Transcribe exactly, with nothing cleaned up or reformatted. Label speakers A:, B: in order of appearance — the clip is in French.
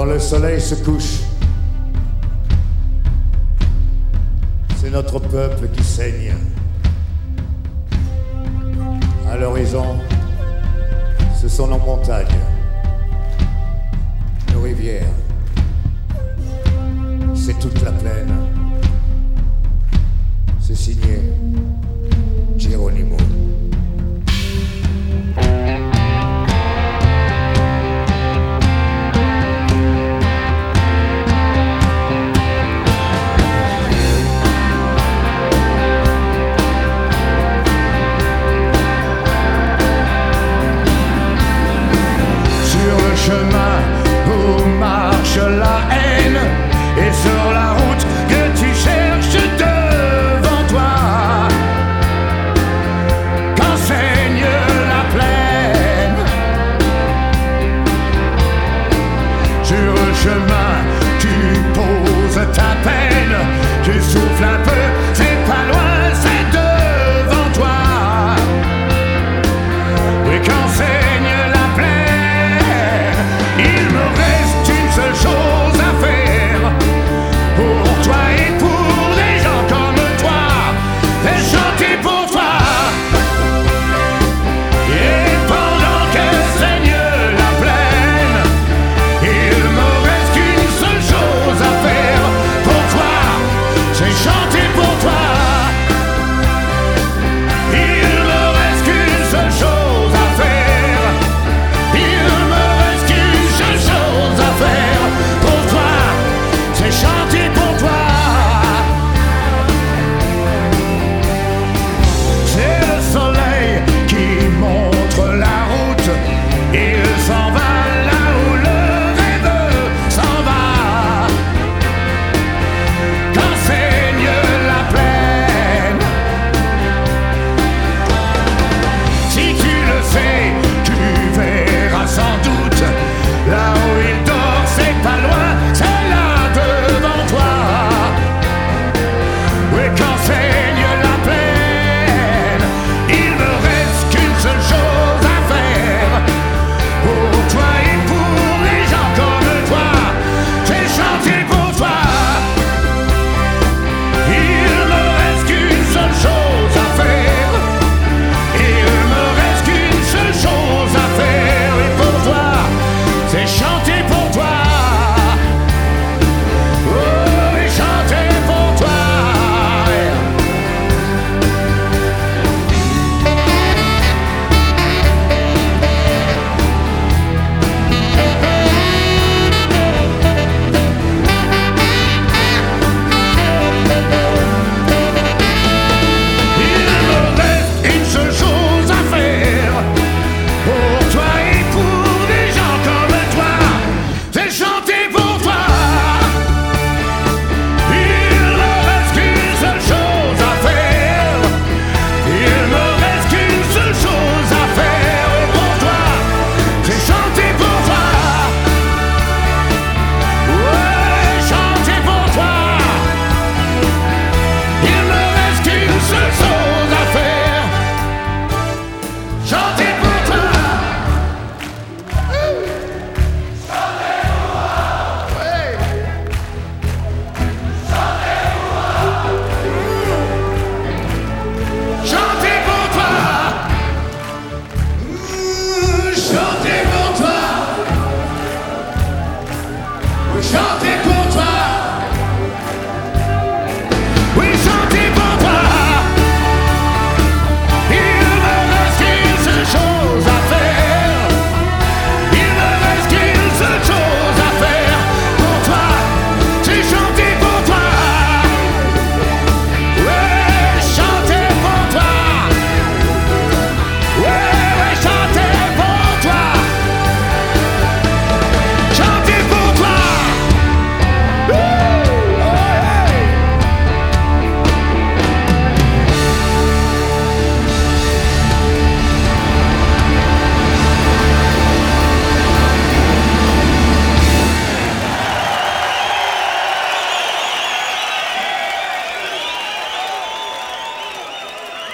A: Quand le soleil se couche, c'est notre peuple qui saigne. À l'horizon, ce sont nos montagnes, nos rivières, c'est toute la plaine. C'est signé Geronimo.
B: Chemin où marche la haine et sur la route que tu cherches devant toi, qu'enseigne la plaine. Sur le chemin tu poses ta peine, tu souffles un peu, c'est pas loin, c'est devant toi. Et qu'enseigne la plaine, il me reste une seule chose à faire pour toi et pour des gens comme toi, et chanter pour toi. Et pendant que saigne la plaine, il me reste qu'une seule chose à faire pour toi, c'est chanter pour toi. Il me reste qu'une seule chose à faire, il me reste qu'une seule chose à faire pour toi, c'est chanter pour toi. C'est le soleil qui montre la route, il s'en va là où le rêve s'en va, qu'enseigne la plaine. Si tu le sais, tu verras sans doute, là où il dort, c'est pas loin, c'est là devant toi. Oui, qu'enseigne la plaine, il me reste qu'une seule chose à faire pour toi et pour les gens comme toi, c'est chanter pour toi. Il me reste qu'une seule chose à faire, il me reste qu'une seule chose à faire, et pour toi, c'est chanter pour toi. Oh, et chanter pour toi. Il me reste une seule chose à faire pour toi et pour des gens comme toi, c'est chanter pour toi. Il me reste qu'une seule chose à faire, il me reste qu'une seule chose à faire, et pour toi, c'est chanter pour toi. Ouais, chanter pour toi. Il me reste qu'une seule chose à faire, chanter